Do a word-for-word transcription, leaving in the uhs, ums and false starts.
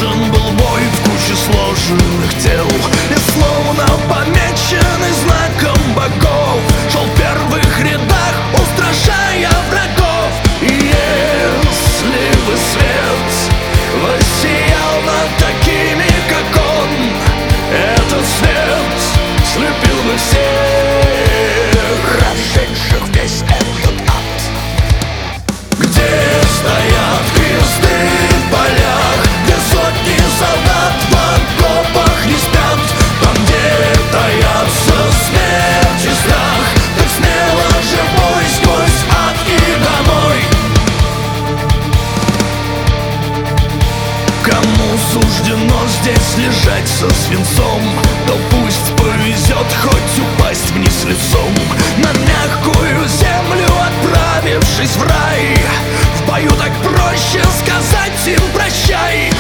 Нужен был бой в куче сложенных тел, и словно помеченный знаком богов шел в первых рядах, устрашая врагов. И если бы свет воссиял над такими, как он, этот свет слепил бы всех, разжегших весь этот ад. Где стоят кресты в полях, где сотни солдат в окопах не спят, там, где таятся смерть и страх, так смело же бой сквозь ад и домой. Кому суждено здесь лежать со свинцом, то пусть повезет хоть упасть вниз лицом на мягкую землю, отправившись в рай. В бою так проще сказать им прощай.